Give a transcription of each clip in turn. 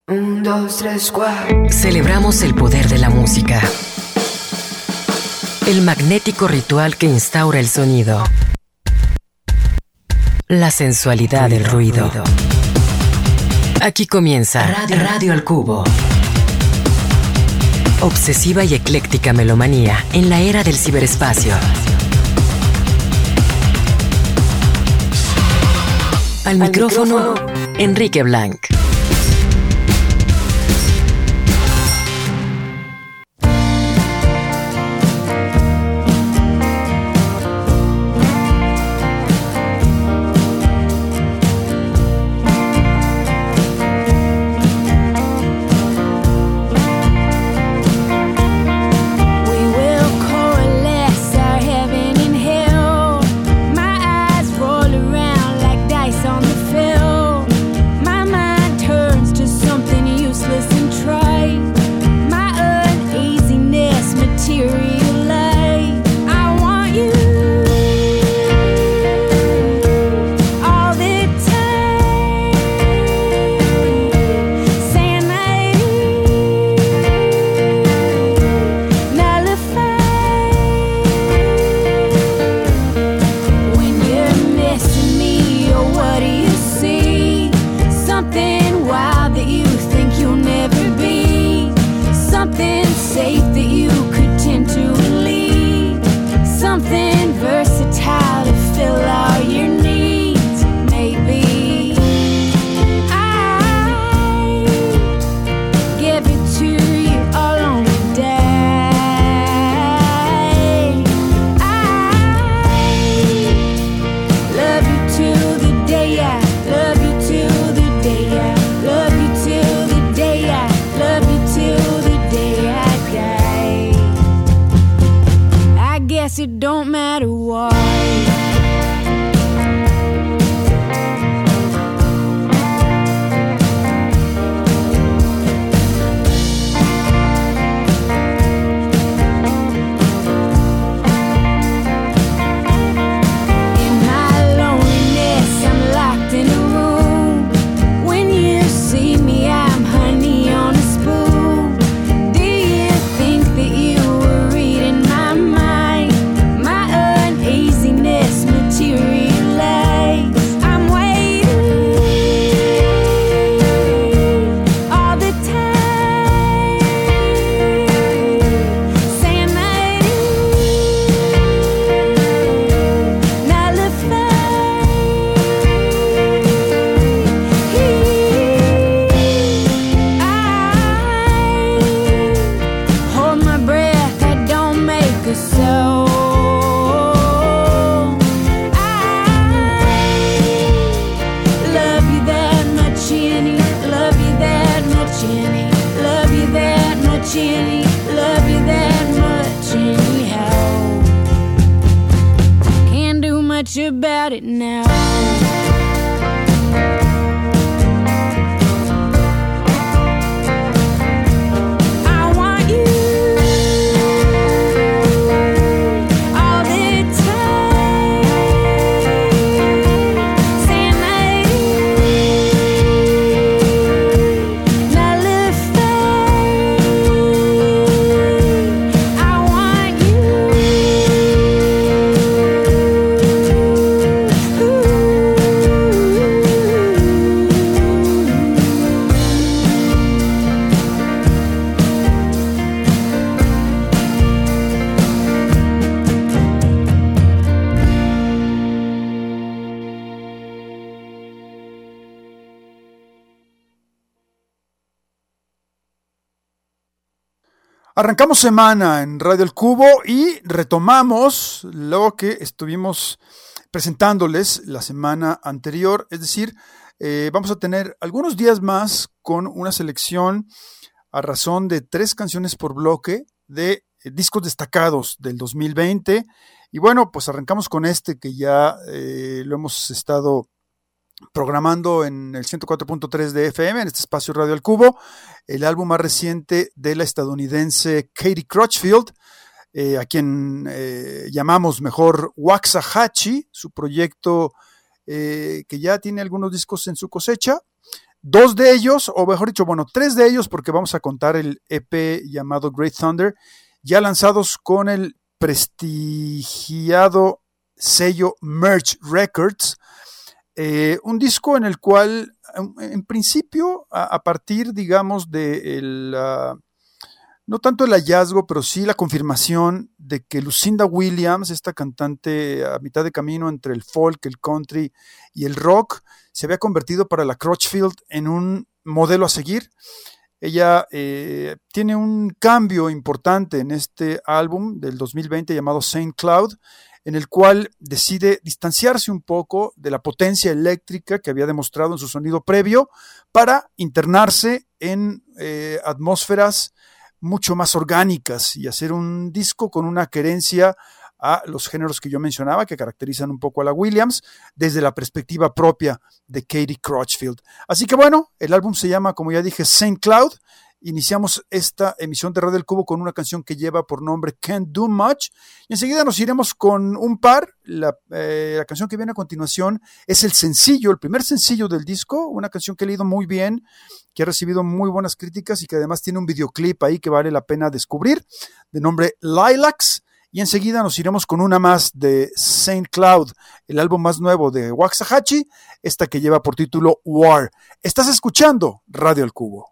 Un, dos, tres, cuatro. Celebramos el poder de la música. El magnético ritual que instaura el sonido. La sensualidad del ruido. Aquí comienza Radio al Cubo. Obsesiva y ecléctica melomanía en la era del ciberespacio. Al micrófono, Enrique Blanc. It don't matter why. About it now. Arrancamos semana en Radio El Cubo y retomamos lo que estuvimos presentándoles la semana anterior, es decir, vamos a tener algunos días más con una selección a razón de 3 canciones por bloque de discos destacados del 2020 y bueno, pues arrancamos con este que ya lo hemos estado programando en el 104.3 de FM, en este espacio Radio El Cubo, el álbum más reciente de la estadounidense Katie Crutchfield, a quien llamamos mejor Waxahachie, su proyecto que ya tiene algunos discos en su cosecha, 2 de ellos, o mejor dicho, 3 de ellos, porque vamos a contar el EP llamado Great Thunder, ya lanzados con el prestigiado sello Merge Records, un disco en el cual, en principio, a partir, digamos, de no tanto el hallazgo, pero sí la confirmación de que Lucinda Williams, esta cantante a mitad de camino entre el folk, el country y el rock, se había convertido para la Crutchfield en un modelo a seguir. Ella tiene un cambio importante en este álbum del 2020 llamado Saint Cloud, en el cual decide distanciarse un poco de la potencia eléctrica que había demostrado en su sonido previo para internarse en atmósferas mucho más orgánicas y hacer un disco con una querencia a los géneros que yo mencionaba, que caracterizan un poco a la Williams, desde la perspectiva propia de Katie Crutchfield. Así que bueno, el álbum se llama, como ya dije, Saint Cloud. Iniciamos esta emisión de Radio del Cubo con una canción que lleva por nombre Can't Do Much, y enseguida nos iremos con un par. La canción que viene a continuación es el primer sencillo del disco, una canción que he leído muy bien, que ha recibido muy buenas críticas y que además tiene un videoclip ahí que vale la pena descubrir, de nombre Lilacs. Y enseguida nos iremos con una más de Saint Cloud, el álbum más nuevo de Waxahachie, esta que lleva por título War. Estás escuchando Radio El Cubo.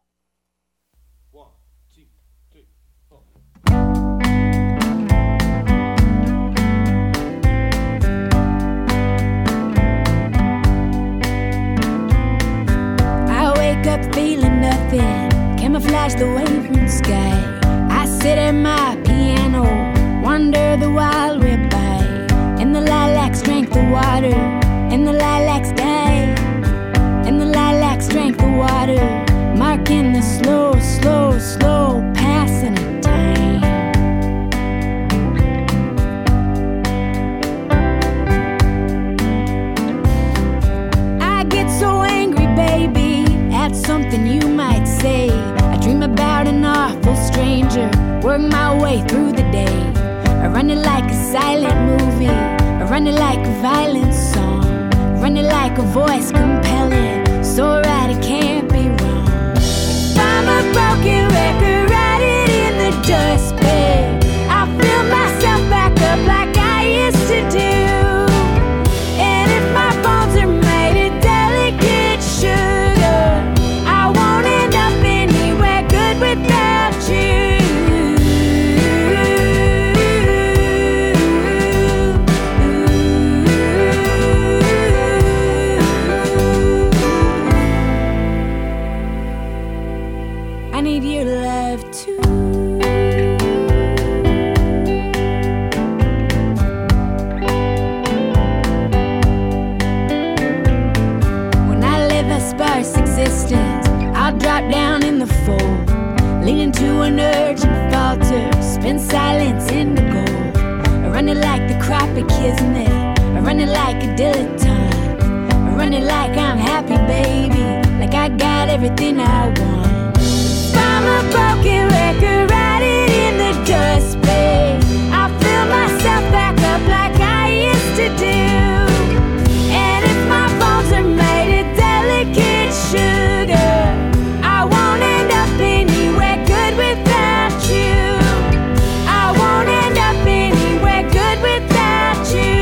I wake up feeling nothing, camouflage the waving sky. I sit at my piano, wonder the while we're by. And the lilacs drank the water, and the lilacs died. And the lilacs drank the water, marking the slow, slow, slow passing of time. I get so angry, baby, at something you might say. I dream about an awful stranger, work my way through the day. I run it like a silent movie, I run it like a violent song, I run it like a voice compelling, so right it can't be wrong. If I'm a broken record, write it in the dustbin. I fill myself back up like I used to do. And if my bones are made of delicate sugar, I won't end up anywhere good without you. I need your love too. When I live a sparse existence, I'll drop down in the fold, lean into an urge and falter, spin silence into gold. I run it like the Crappie Kismet, I run it like a dilettante, I run it like I'm happy, baby, like I got everything I want. I'm a broken record, write it in the dustbin. I fill myself back up like I used to do. And if my bones are made of delicate sugar, I won't end up anywhere good without you. I won't end up anywhere good without you.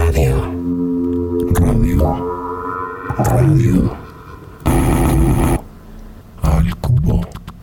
Radio. Al cubo.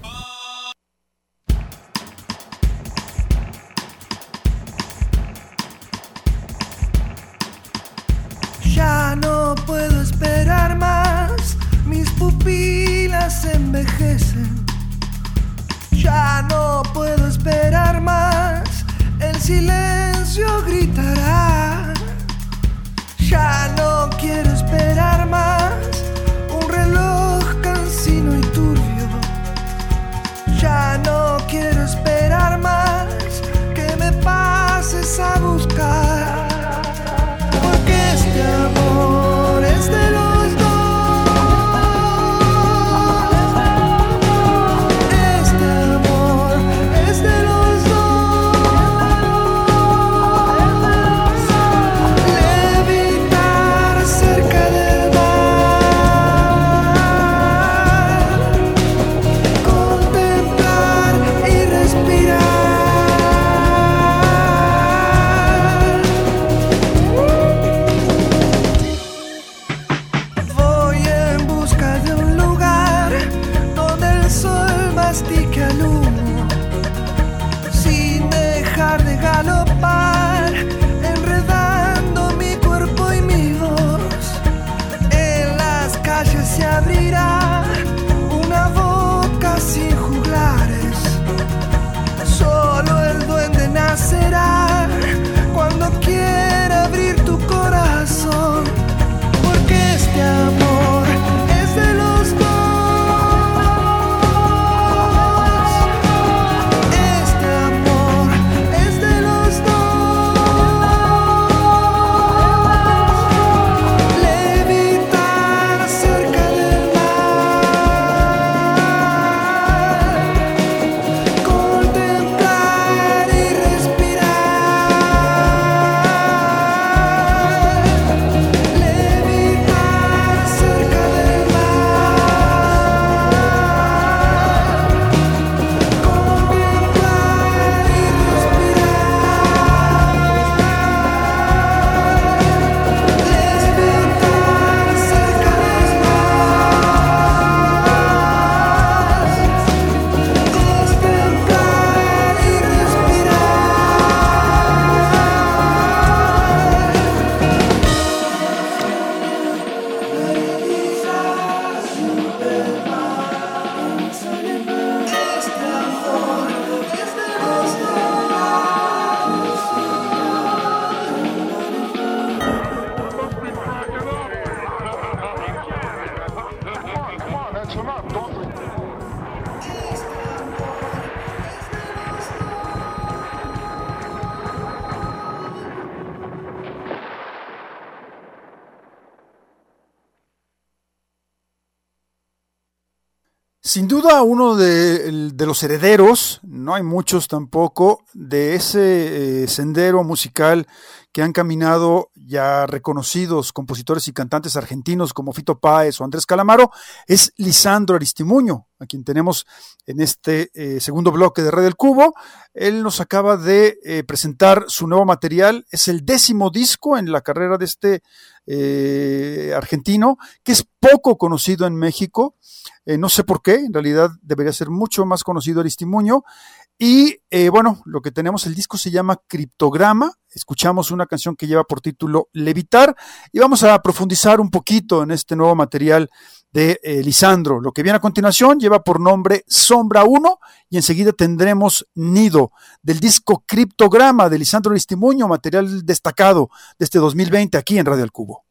Ya no puedo esperar más, mis pupilas envejecen. Ya no puedo esperar más, el silencio gritará. Ya no quiero esperar más, un reloj cansino y turbio. Ya no quiero esperar más, que me pases a buscar. Porque este amor es de los dos. Este amor es de los dos. Levitar cerca del mar, contemplar y respirar. Voy en busca de un lugar donde el sol mastique al humo, sin dejar de galopar, enredando mi cuerpo y mi voz. En las calles se abrirá una boca sin juglares. Solo el duende nacerá cuando quiera abrir tu corazón. Porque este amor es de los dos. Este amor es de los dos. Levitar cerca del mar, contemplar y respirar. Levitar cerca del mar, contemplar y Sin duda uno de los herederos, no hay muchos tampoco, de ese sendero musical que han caminado ya reconocidos compositores y cantantes argentinos como Fito Páez o Andrés Calamaro, es Lisandro Aristimuño, a quien tenemos en este segundo bloque de Red del Cubo. Él nos acaba de presentar su nuevo material, es el 10º disco en la carrera de este argentino, que es poco conocido en México. No sé por qué, en realidad debería ser mucho más conocido Aristimuño. Y bueno, lo que tenemos, el disco se llama Criptograma. Escuchamos una canción que lleva por título Levitar y vamos a profundizar un poquito en este nuevo material de Lisandro. Lo que viene a continuación lleva por nombre Sombra 1 y enseguida tendremos Nido, del disco Criptograma de Lisandro Aristimuño, material destacado de este 2020 aquí en Radio El Cubo.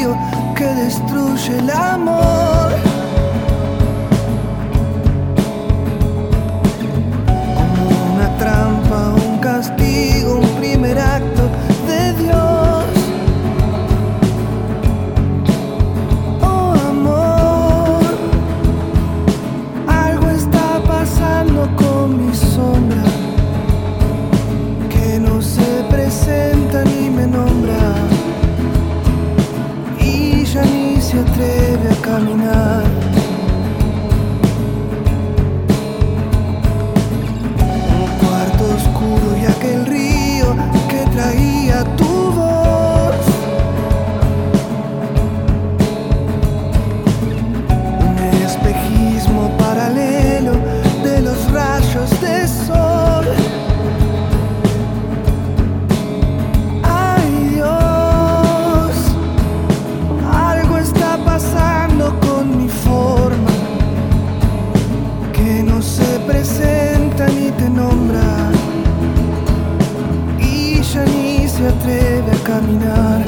río que destruye el amor. Como una trampa, un castigo, un primer acto de Dios. Oh amor, algo está pasando con mi sombra, que no se presenta ni me nombra, y ya ni se atreve a caminar. Un cuarto oscuro y aquel río que traía tu voz. Un espejismo paralelo de los rayos de sol. Ay Dios, algo está pasando con mi forma, que no se presenta ni te nombra, y ya ni se atreve a caminar.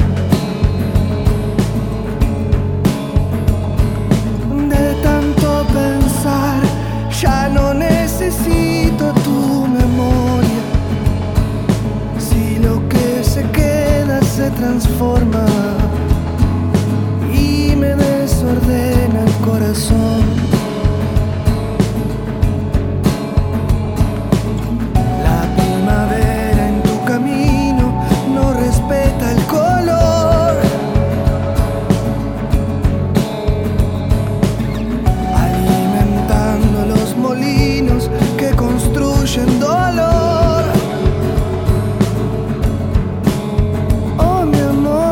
De tanto pensar, ya no necesito tu memoria. Si lo que se queda se transforma y me desordena el corazón. La primavera en tu camino no respeta el color. Alimentando los molinos que construyen dolor. Oh mi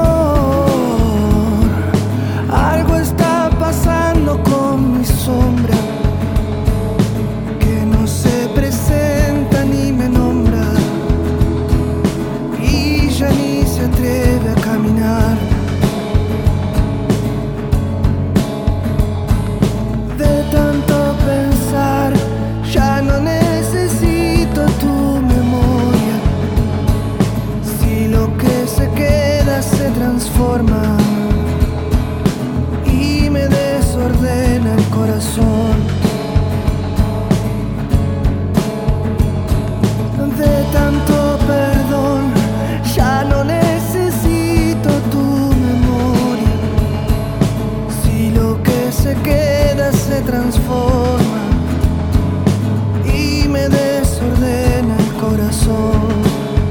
amor, algo está pasando con mi sombra, que no se presenta ni me nombra, y ya ni se atreve a caminar. De tanto pensar, ya no necesito tu memoria. Si lo que se queda se transforma y me desordena el corazón. De tanto perdón, ya no necesito tu memoria. Si lo que se queda se transforma y me desordena el corazón.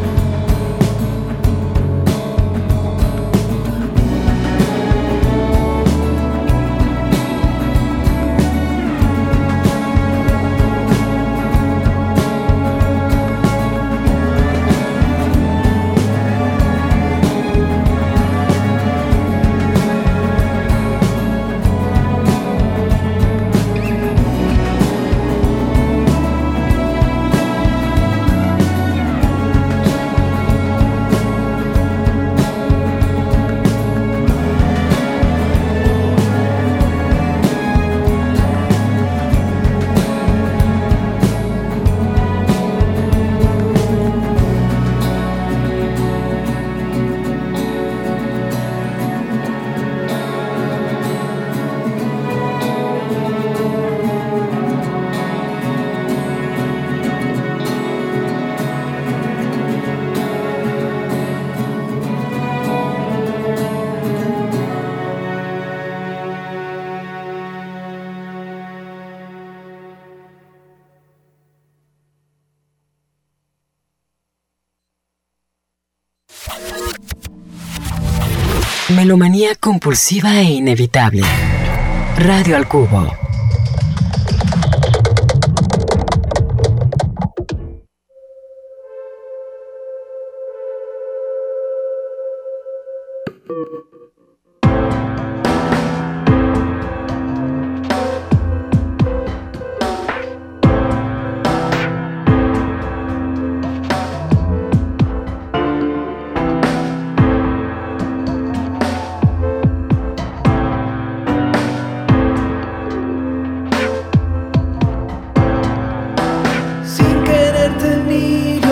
Melomanía compulsiva e inevitable. Radio al Cubo.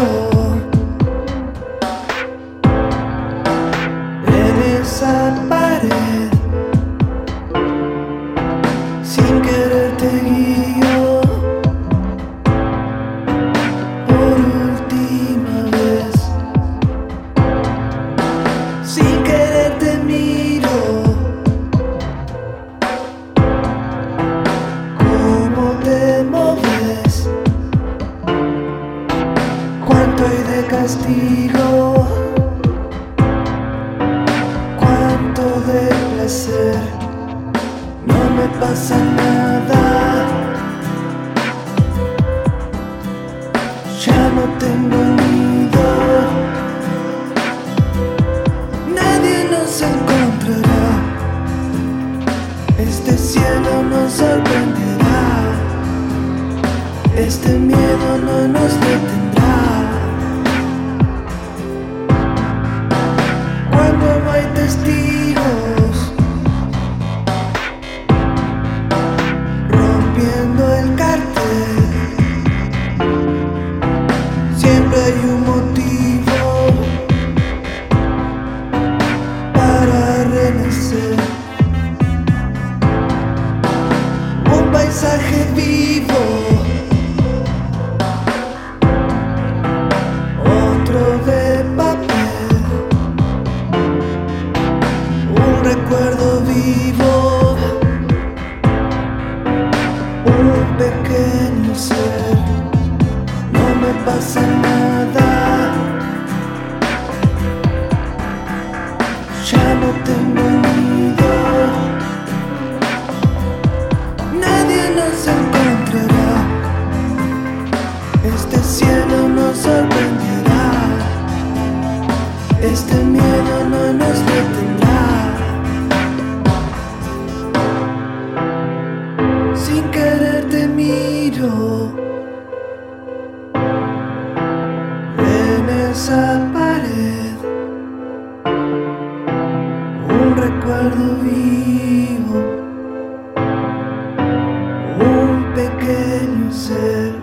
esa página. testigo. Cuánto de placer, no me pasa nada. Ya no tengo nido, nadie nos encontrará. Este cielo nos sorprenderá, este miedo no nos detendrá. Cuando no hay testigos, rompiendo el cartel, siempre hay un motivo para renacer. Un paisaje vivo, otro de papel, un recuerdo vivo, un pequeño ser. No me pasa nada, ya no tengo nido, nadie nos encontrará. Este cielo nos sorprenderá, este miedo no nos detendrá. Sin querer te miro en esa pared, un recuerdo vivo, un pequeño ser.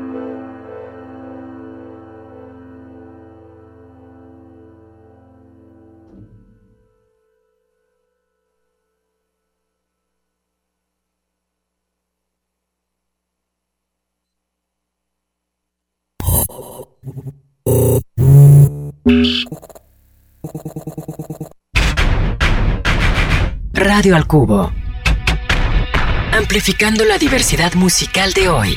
Radio al Cubo. Amplificando la diversidad musical de hoy.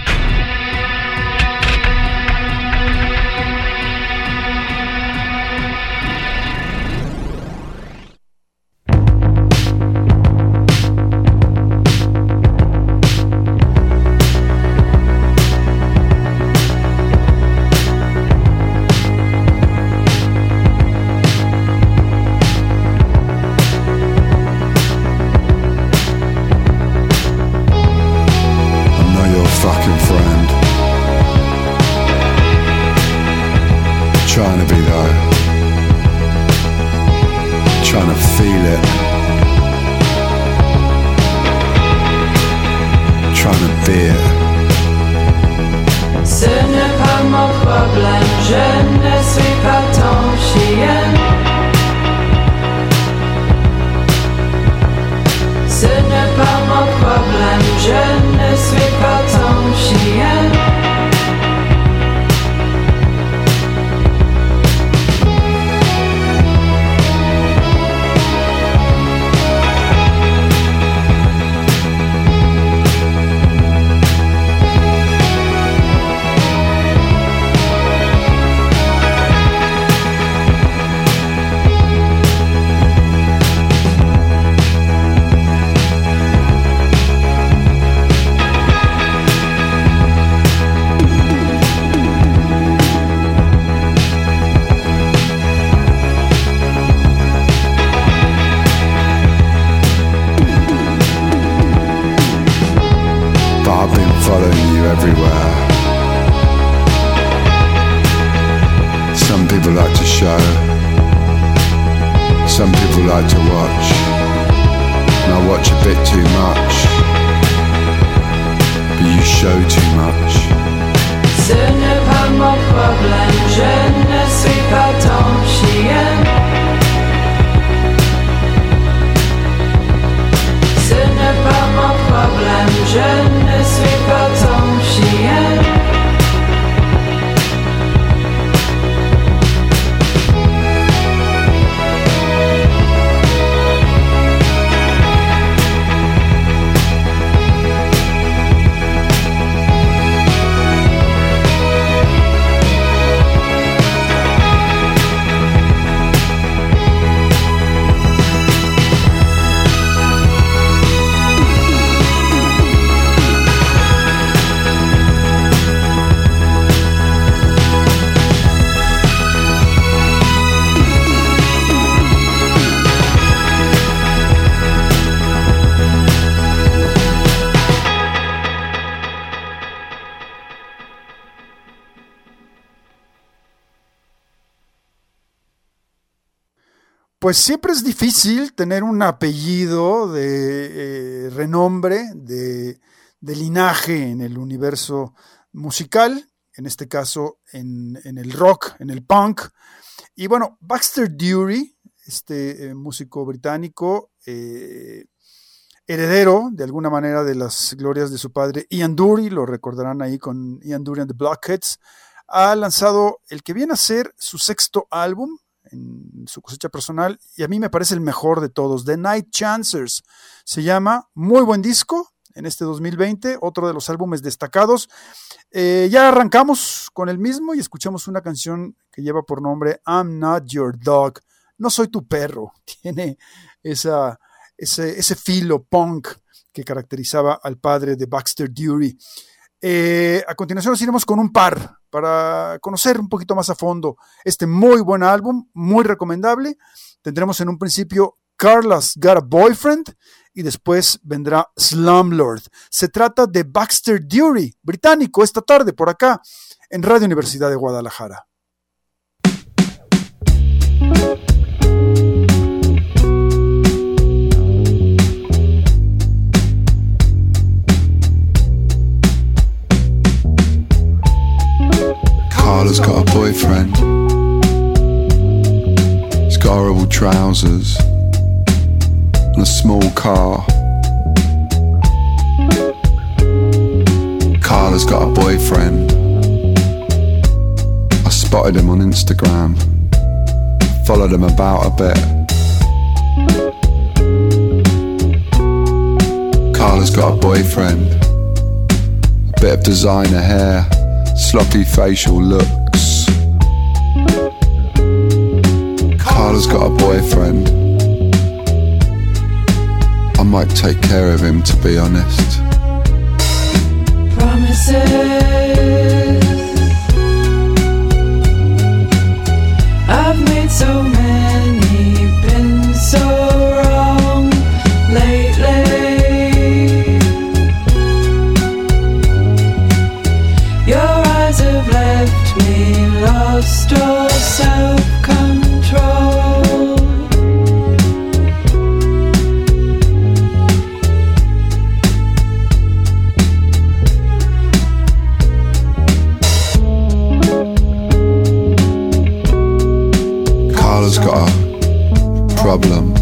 Trying to be though, trying to feel it, trying to be it. Ce n'est pas mon problème, je ne suis pas ton chien. Ce n'est pas mon problème, je ne suis pas ton chien. Following you everywhere. Some people like to show, some people like to watch, and I watch a bit too much, but you show too much. Ce n'est pas mon problème, je ne suis pas ton chien. Ce n'est pas mon problème, je ne suis pas ton chien. Pues siempre es difícil tener un apellido de renombre, de linaje en el universo musical, en este caso en el rock, en el punk. Y bueno, Baxter Dury, músico británico, heredero de alguna manera de las glorias de su padre Ian Dury, lo recordarán ahí con Ian Dury and the Blockheads, ha lanzado el que viene a ser su 6º álbum en su cosecha personal, y a mí me parece el mejor de todos. The Night Chancers se llama, muy buen disco en este 2020, otro de los álbumes destacados. Ya arrancamos con el mismo y escuchamos una canción que lleva por nombre I'm Not Your Dog, no soy tu perro. Tiene ese filo punk que caracterizaba al padre de Baxter Dury. A continuación nos iremos con un par para conocer un poquito más a fondo este muy buen álbum, muy recomendable. Tendremos en un principio Carla's Got a Boyfriend y después vendrá Slumlord. Se trata de Baxter Dury, británico, esta tarde por acá en Radio Universidad de Guadalajara. Carla's got a boyfriend. He's got horrible trousers and a small car. Carla's got a boyfriend. I spotted him on Instagram, followed him about a bit. Carla's got a boyfriend. A bit of designer hair, sloppy facial looks. Carla's got a boyfriend. I might take care of him, to be honest. Promises I've made so many, been so wrong lately. Your eyes have left me lost all self-control. Carla's got a problem.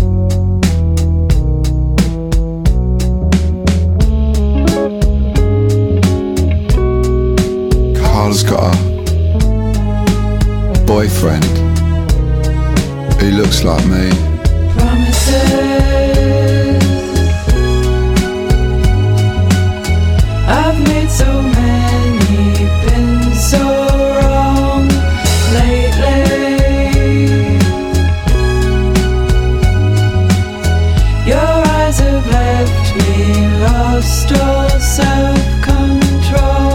Carla's got a boyfriend. He looks like me. Promises I've made so many, been so wrong lately. Your eyes have left me lost all self-control.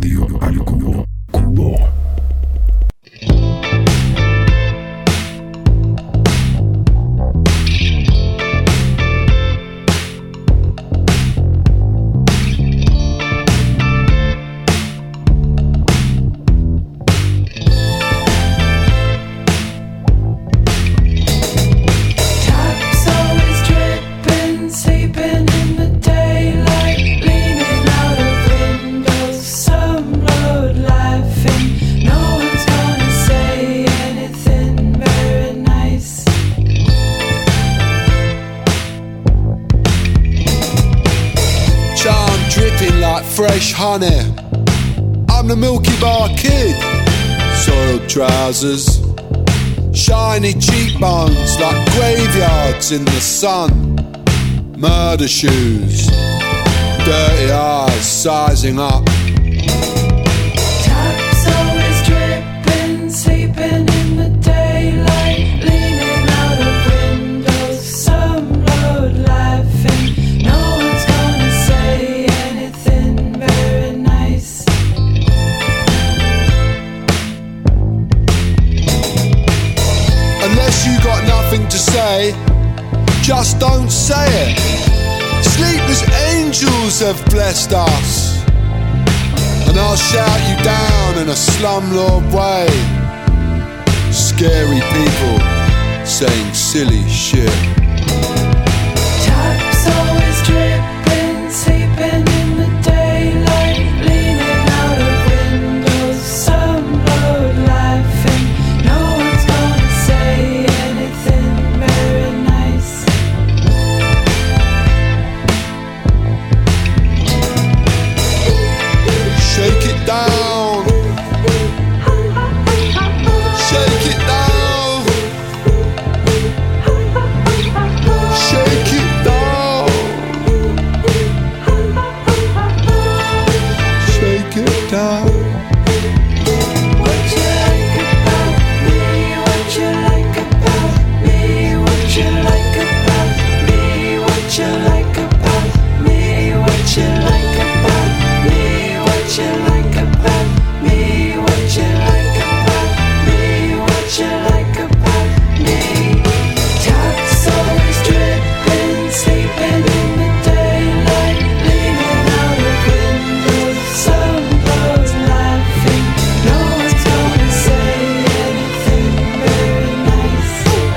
Radio al Cubo. Cubo. Fresh honey, I'm the Milky Bar Kid. Soiled trousers, shiny cheekbones like graveyards in the sun. Murder shoes, dirty eyes sizing up. Taps always dripping, sleeping in the daylight, leaning out of windows, some road laughing. No one's gonna say anything very nice. Unless you got nothing to say, just don't say it. Sleepless angels have blessed us, and I'll shout you down in a slumlord way. Scary people saying silly shit. Taps always dripping, sleeping in the daylight, leaning out of windows, some road laughing. No one's gonna say anything very nice. Shake it down, shake it down, shake it down, shake it down. What you like about me? What you like about me? What you like about me? What you like about me? What you like about me? What you like about me? What you like about me? What you like about me? Taps always dripping, sleeping in the daylight, leaning out of windows, some roads laughing. No one's gonna say anything very nice.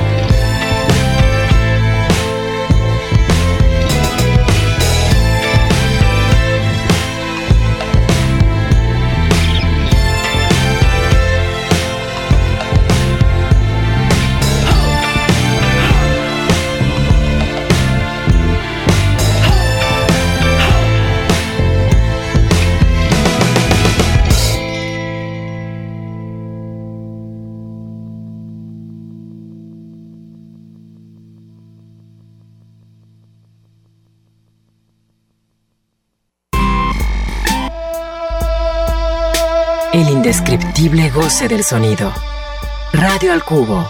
El indescriptible goce del sonido. Radio al Cubo.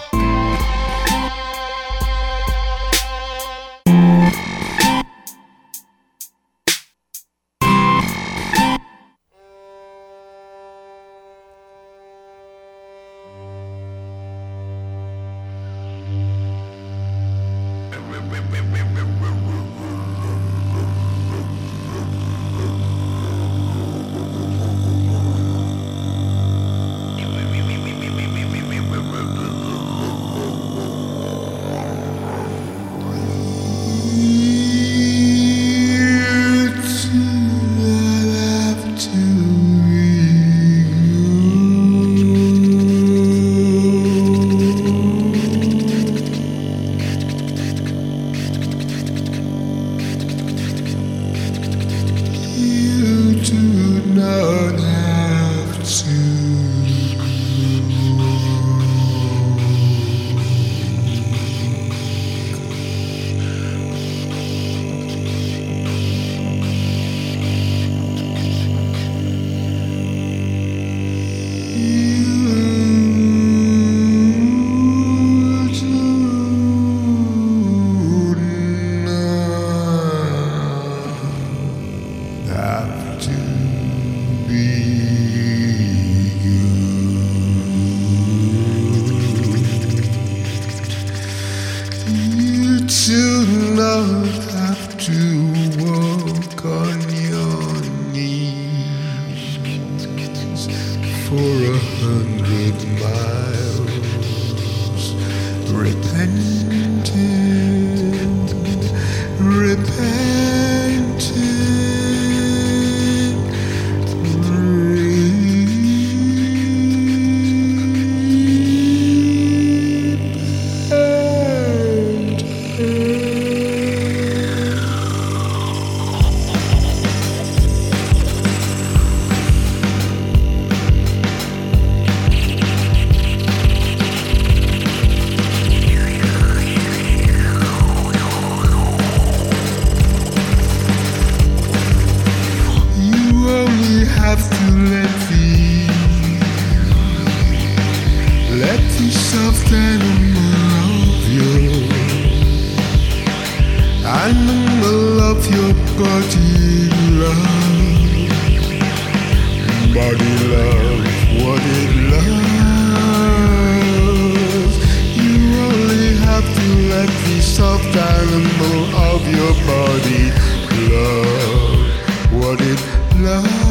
Have to Do not have to walk on your knees for 100 miles. Repentant, repentant. Let the soft animal of your body love, what it loves. You only have to let the soft animal of your body love what it loves.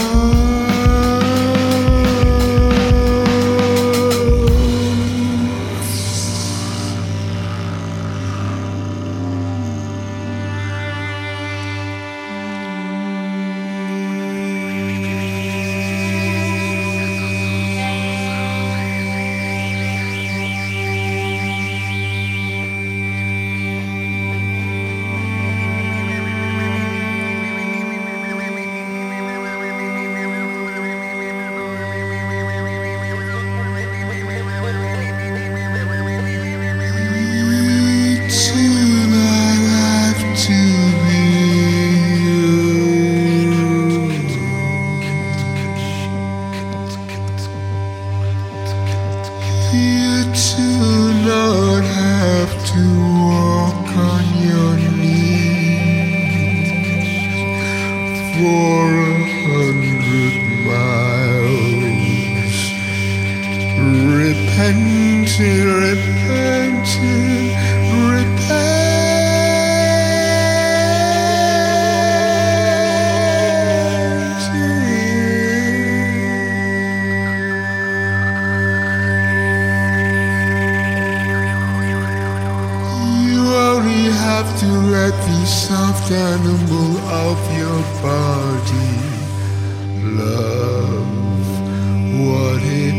Soft animal of your body love what it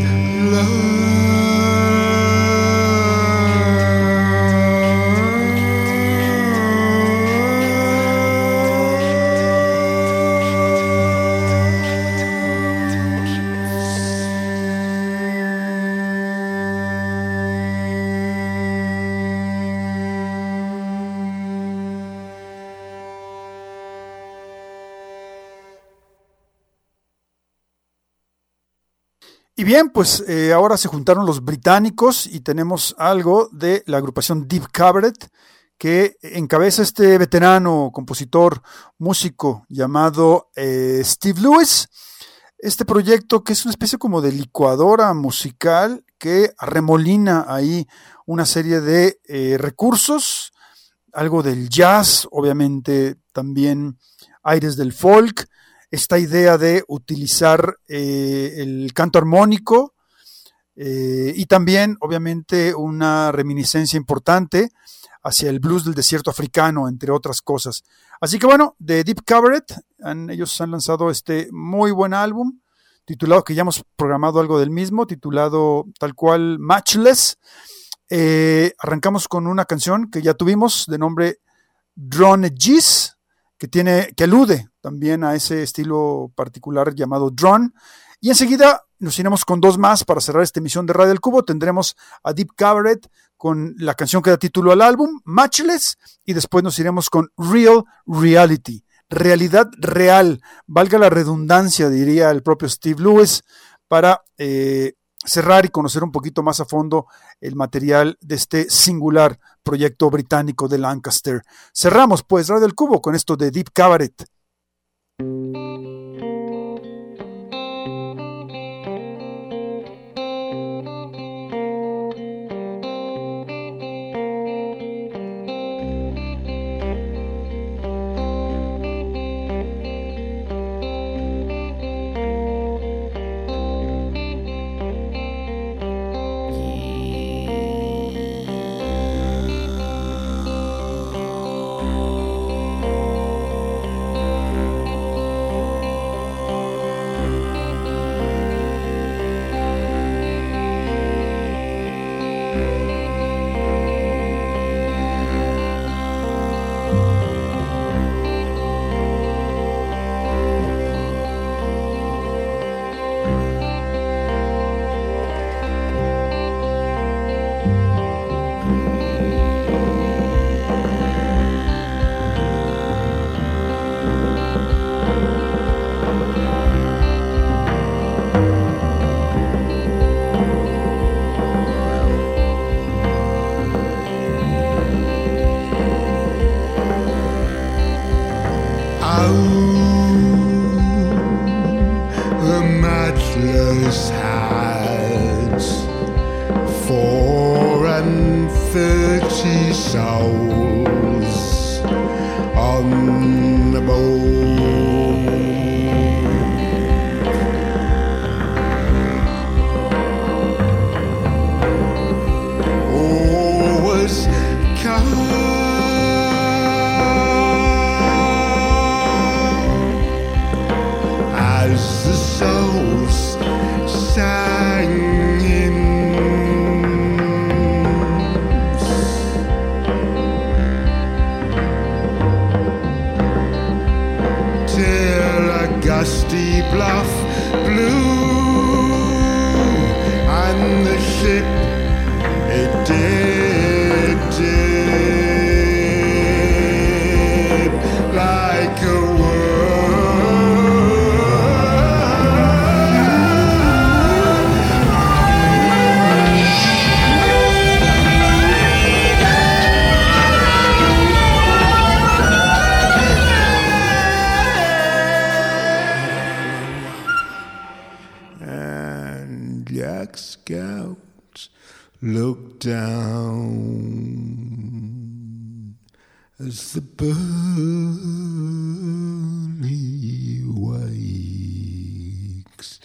Y bien, pues ahora se juntaron los británicos y tenemos algo de la agrupación Deep Cabaret, que encabeza este veterano compositor, músico llamado Steve Lewis. Este proyecto que es una especie como de licuadora musical que arremolina ahí una serie de recursos, algo del jazz, obviamente también aires del folk, esta idea de utilizar el canto armónico y también, obviamente, una reminiscencia importante hacia el blues del desierto africano, entre otras cosas. Así que bueno, de Deep Cabaret, ellos han lanzado este muy buen álbum, titulado, que ya hemos programado algo del mismo, titulado tal cual Matchless. Arrancamos con una canción que ya tuvimos, de nombre Drone G's, que alude también a ese estilo particular llamado drone. Y enseguida nos iremos con dos más para cerrar esta emisión de Radio El Cubo. Tendremos a Deep Cabaret con la canción que da título al álbum, Matchless, y después nos iremos con Real Reality, realidad real, valga la redundancia, diría el propio Steve Lewis, para cerrar y conocer un poquito más a fondo el material de este singular proyecto británico de Lancaster. Cerramos pues Radio El Cubo con esto de Deep Cabaret. the matchless has 34 souls on the boat. Oh, was as the souls sang hymns, till a gusty bluff blew and the ship it did dip like a and Jack Scout looked down as the burly wakes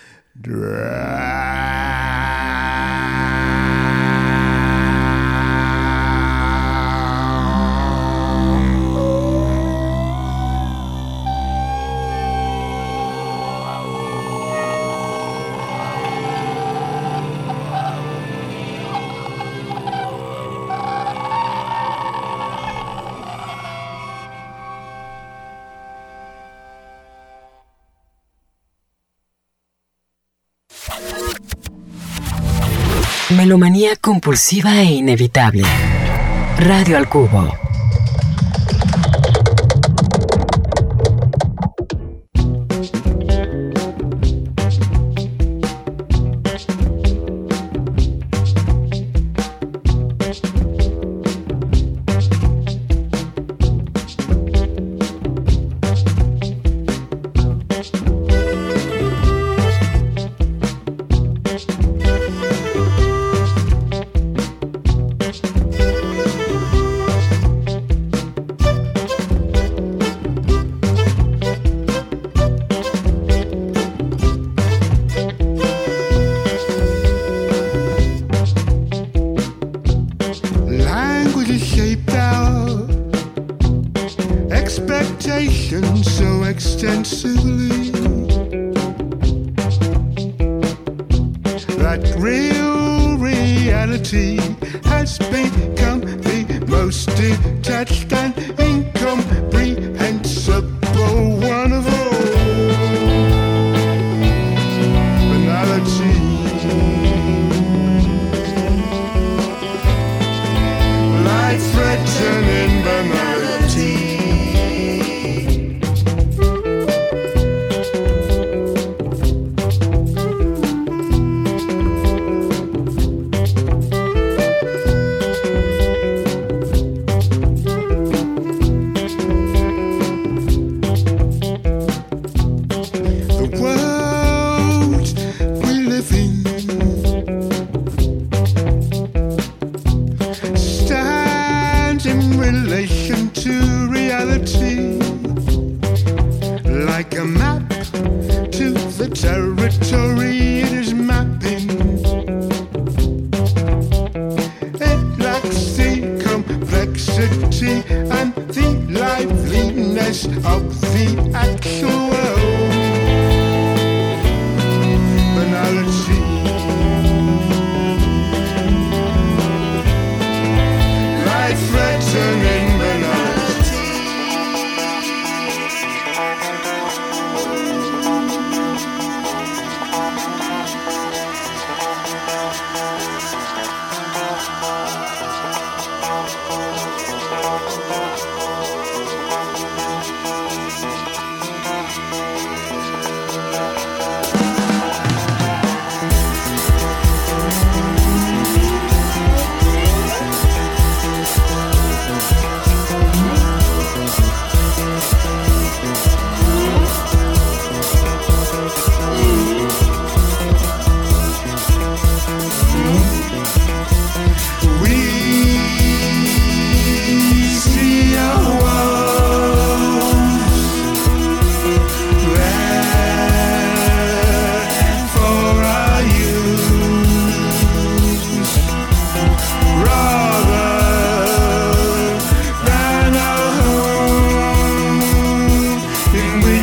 Melomanía compulsiva e inevitable. Radio al Cubo. So extensively that real reality has become the most detached and incomprehensible one of all. Banality, life-threatening banality.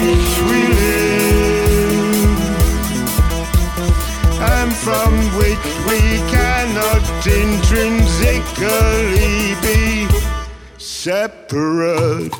which we live, and from which we cannot intrinsically be separate.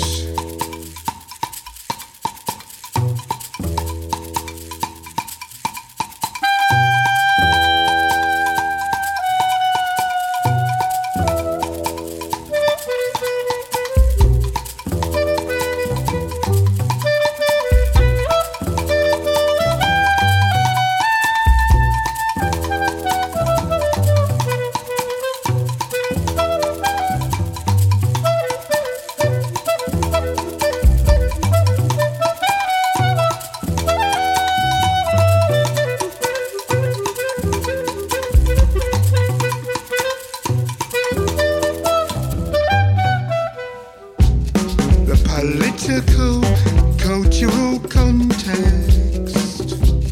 Political, cultural context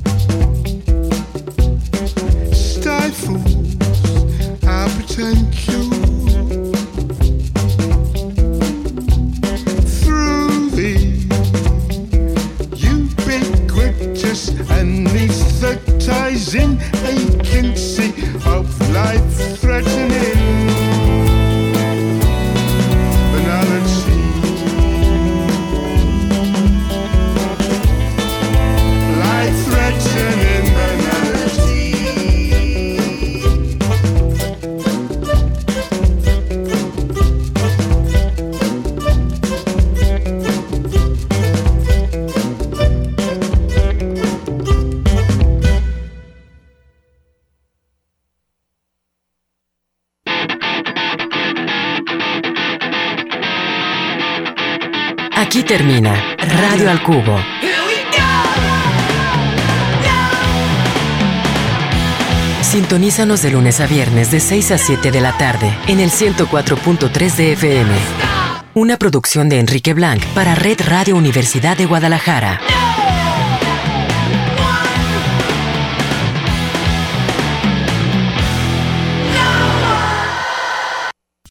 stifles our potential. Through the ubiquitous anesthetizing agency of life-threatening banality. Life-threatening banality. Aquí termina Radio al Cubo. Sintonízanos de lunes a viernes de 6 a 7 de la tarde en el 104.3 de FM. Una producción de Enrique Blanc para Red Radio Universidad de Guadalajara.